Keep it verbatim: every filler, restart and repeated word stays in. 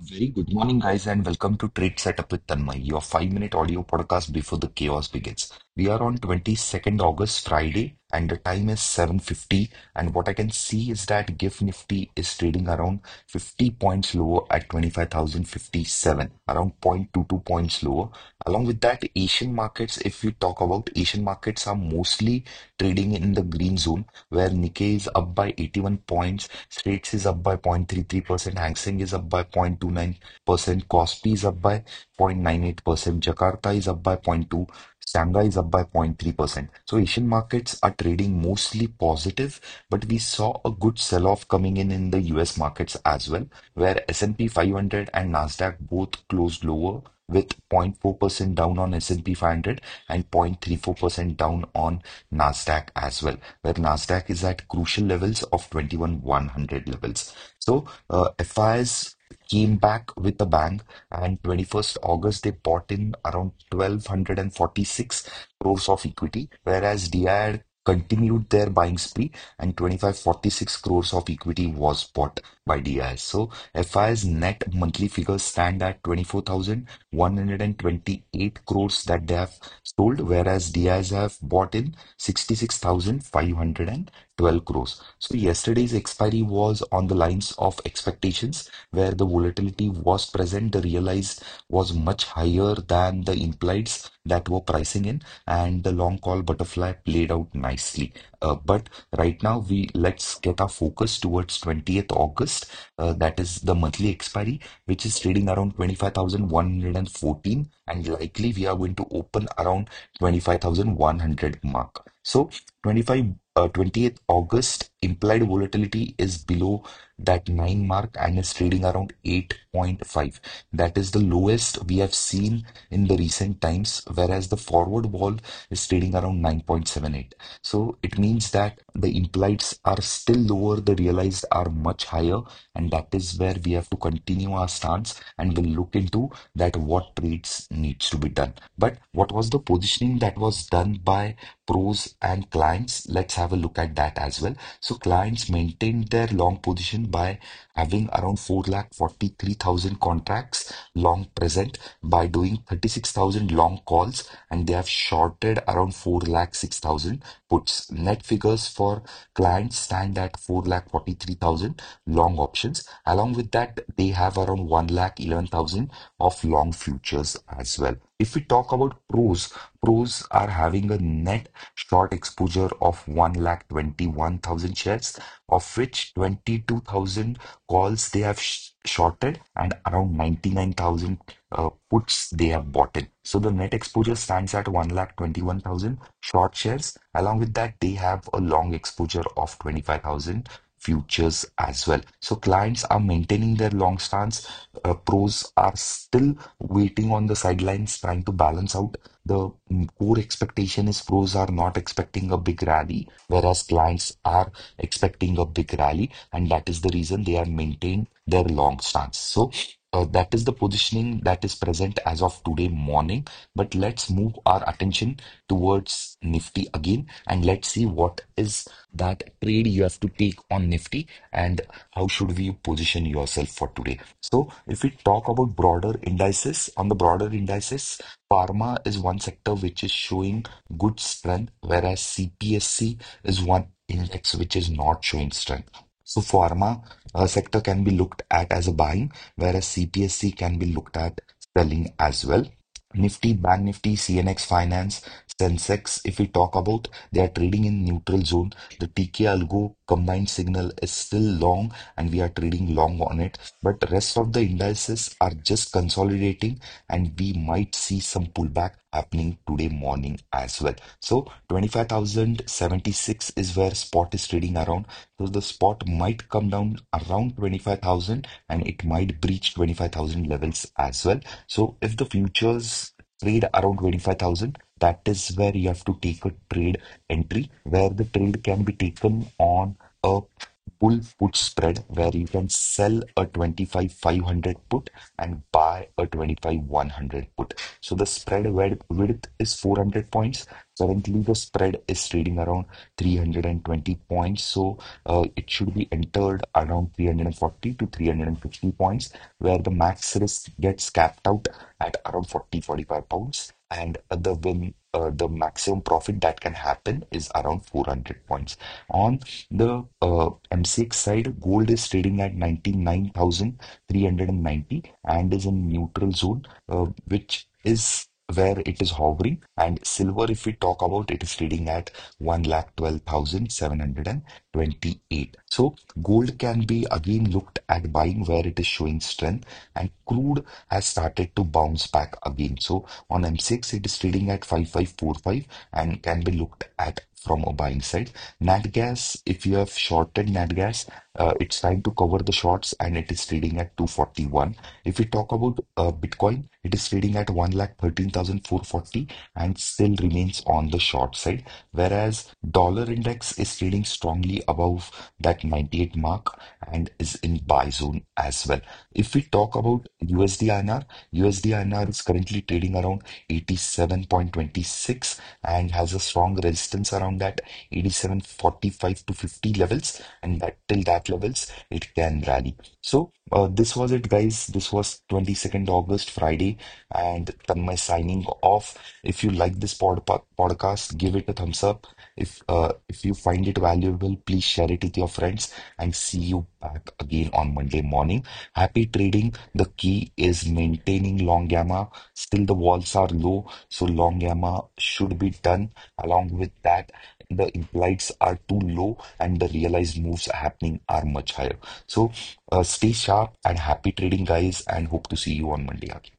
Very good morning, guys, and welcome to Trade Setup with Tanmay, your five minute audio podcast before the chaos begins. We are on twenty-second August, Friday, and the time is seven fifty. And what I can see is that GIFT Nifty is trading around fifty points lower at twenty-five thousand fifty-seven, around zero point two two points lower. Along with that, Asian markets, if we talk about Asian markets, are mostly trading in the green zone, where Nikkei is up by eighty-one points. Straits is up by zero point three three percent, Hang Seng is up by zero point two nine percent, Kospi is up by zero point nine eight percent, Jakarta is up by zero point two, Shanghai is up by zero point three percent. So Asian markets are trading mostly positive, but we saw a good sell-off coming in in the U S markets as well, where S and P five hundred and Nasdaq both closed lower with zero point four percent down on S and P five hundred and zero point three four percent down on Nasdaq as well, where Nasdaq is at crucial levels of twenty-one one hundred levels. So uh, F I S came back with a bang, and twenty-first August they bought in around one thousand two hundred forty-six crores of equity, whereas D I had continued their buying spree and twenty-five forty-six crores of equity was bought by D I S. So F I's net monthly figures stand at twenty-four thousand one hundred twenty-eight crores that they have sold, whereas D I S have bought in sixty-six thousand five hundred twelve crores. So yesterday's expiry was on the lines of expectations, where the volatility was present. The realized was much higher than the implieds that were pricing in, and the long call butterfly played out nicely. Uh, but right now, we let's get our focus towards twentieth August. Uh, that is the monthly expiry, which is trading around twenty-five thousand one hundred fourteen, and likely we are going to open around twenty-five thousand one hundred mark. So twenty-five uh, twentieth August implied volatility is below that nine mark and is trading around eight point five. That is the lowest we have seen in the recent times, whereas the forward wall is trading around nine point seven eight. So it means that the implieds are still lower, the realized are much higher, and that is where we have to continue our stance and we'll look into that what trades needs to be done. But what was the positioning that was done by pros and clients? Let's have a look at that as well. So clients maintained their long position by having around four lakh forty-three thousand contracts long present by doing thirty-six thousand long calls, and they have shorted around four lakh six thousand puts. Net figures for clients stand at four lakh forty-three thousand long options. Along with that, they have around one lakh eleven thousand of long futures as well. If we talk about pros, pros are having a net short exposure of one lakh twenty-one thousand shares, of which twenty-two thousand calls they have sh- shorted and around ninety-nine thousand uh, puts they have bought in. So the net exposure stands at one lakh twenty-one thousand short shares. Along with that, they have a long exposure of twenty-five thousand futures as well. So clients are maintaining their long stance. Uh, pros are still waiting on the sidelines, trying to balance out. The mm, core expectation is pros are not expecting a big rally, whereas clients are expecting a big rally, and that is the reason they are maintained their long stance. So uh, that is the positioning that is present as of today morning. But let's move our attention towards Nifty again, and let's see what is that trade you have to take on Nifty and how should we position yourself for today. So if we talk about broader indices, on the broader indices, pharma is one sector which is showing good strength, whereas C P S C is one index which is not showing strength. So pharma uh, sector can be looked at as a buying, whereas C P S C can be looked at selling as well. Nifty, Bank Nifty, C N X Finance, Sensex, if we talk about, they are trading in neutral zone. The T K Algo combined signal is still long and we are trading long on it. But the rest of the indices are just consolidating and we might see some pullback happening today morning as well. So twenty-five thousand seventy-six is where spot is trading around. So the spot might come down around twenty-five thousand and it might breach twenty-five thousand levels as well. So if the futures trade around twenty-five thousand, that is where you have to take a trade entry, where the trade can be taken on a bull put spread where you can sell a twenty-five five hundred put and buy a twenty-five one hundred put. So the spread width width is four hundred points. Currently, the spread is trading around three hundred twenty points. So uh, it should be entered around three hundred forty to three hundred fifty points, where the max risk gets capped out at around forty forty-five pounds. And uh, the win, uh, the maximum profit that can happen is around four hundred points. On the uh, M C X side, gold is trading at ninety-nine thousand three hundred ninety and is in neutral zone, uh, which is where it is hovering. And silver, if we talk about, it is trading at one lakh twelve thousand seven hundred twenty-eight. So gold can be again looked at buying where it is showing strength, and crude has started to bounce back again. So on M C X, it is trading at five five four five and can be looked at from a buying side. Nat gas, if you have shorted Nat gas, uh, it's time to cover the shorts and it is trading at two forty-one. If we talk about uh, Bitcoin, it is trading at one lakh thirteen thousand four hundred forty and still remains on the short side, whereas dollar index is trading strongly above that ninety-eight mark and is in buy zone as well. If we talk about U S D I N R, U S D I N R is currently trading around eighty-seven point two six and has a strong resistance around that eighty-seven forty-five to fifty levels, and that till that levels it can rally. So uh, this was it, guys. This was twenty-second August, Friday, and Tanmay signing off. If you like this pod podcast, give it a thumbs up. If uh, if you find it valuable, please share it with your friends, and see you back again on Monday morning. Happy trading. The key is maintaining long gamma. Still the walls are low, so long gamma should be done. Along with that, the implieds are too low and the realized moves happening are much higher. So uh, stay sharp and happy trading, guys, and hope to see you on Monday again.